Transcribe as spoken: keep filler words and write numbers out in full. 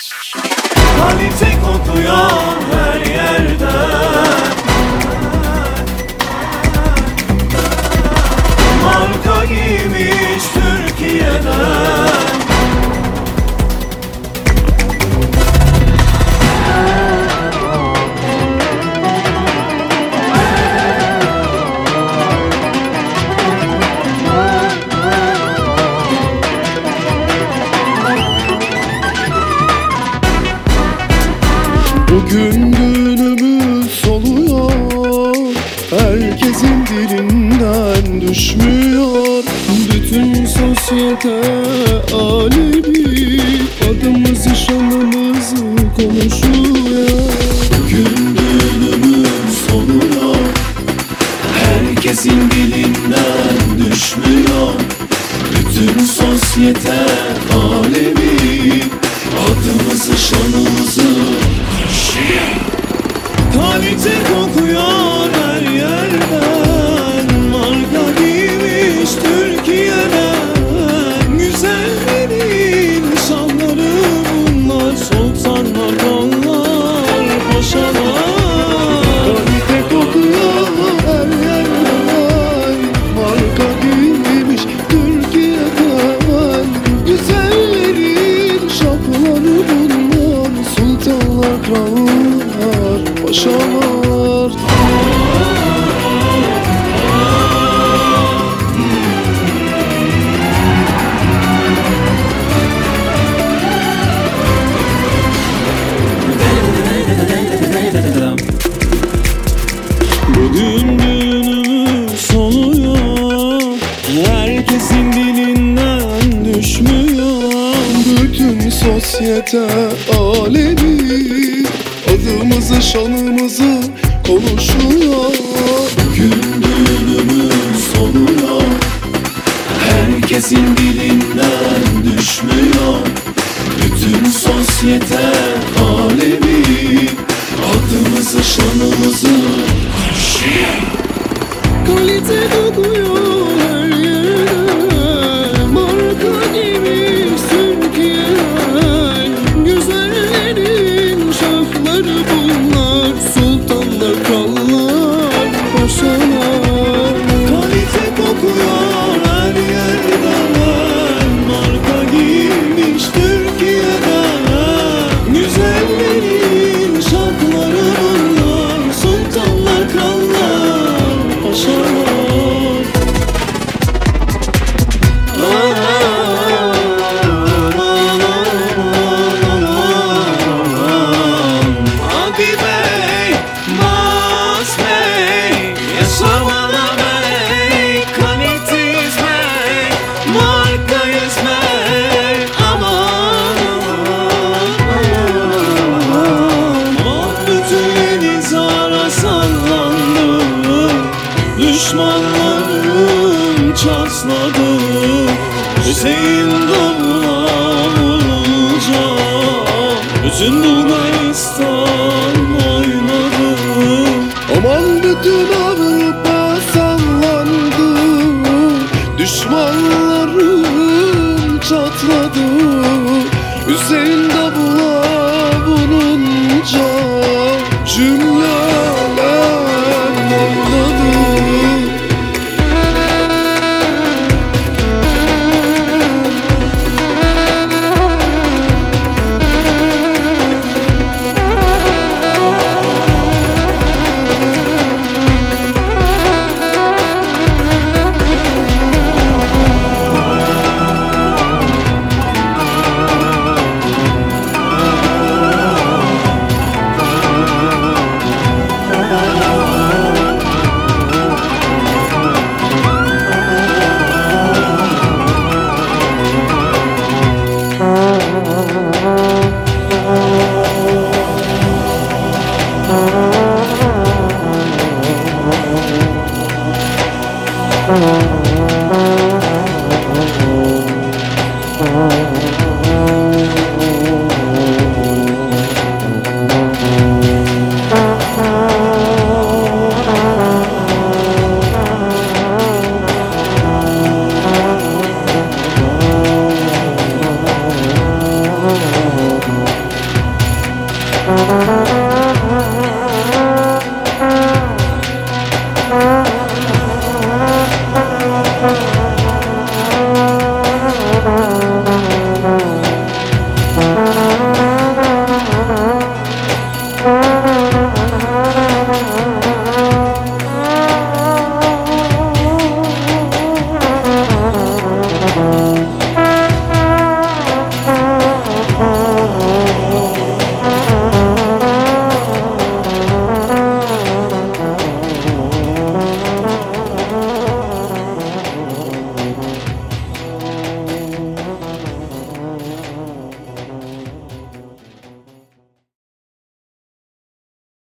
Kalite kokuyor her yerden, marka giymiş Türkiye'den. Bugün günümüz oluyor, herkesin dilinden düşmüyor. Bütün sosyete alemi adımızı şanımızı konuşuyor. Bugün günümüz oluyor, herkesin dilinden düşmüyor. Bütün sosyete alemi adımızı şanımızı. Kalite kokuyor her yerden, marka giymiş Türkiye'den. Güzellerin şanları bunlar, sultanlar, krallar, paşalar. Kalite kokuyor her yerden, marka giymiş Türkiye'den. Güzellerin şapları bunlar, sultanlar, krallar, paşalar. Bugün günümüz oluyor, herkesin dilinden düşmüyor. Bütün sosyete alemi adımızı şanımızı konuşuyor. Bugün günümüz oluyor, herkesin dilinden düşmüyor. Bütün sosyete alemi adımızı şanımızı. Kalite kokuyor her yere, marka giymiş Türkiye'den. Güzellerin şahları bunlar, sultanlar, krallar, paşalar. Kalite kokuyor her yerden, marka giymiş Türkiye'den. Güzellerin şarkıları bunlar, sultanlar, krallar, paşalar. Abi bey, Mas bey, yaşamana bey, kalitiz bey, markayız bey, aman aman. Bütün nizara sallandı, düşmanlarım çatladı. Hüseyin doğulan olunca bütün Bulgaristan oynadı. Aman bütün Avrupa sallandı, düşmanlar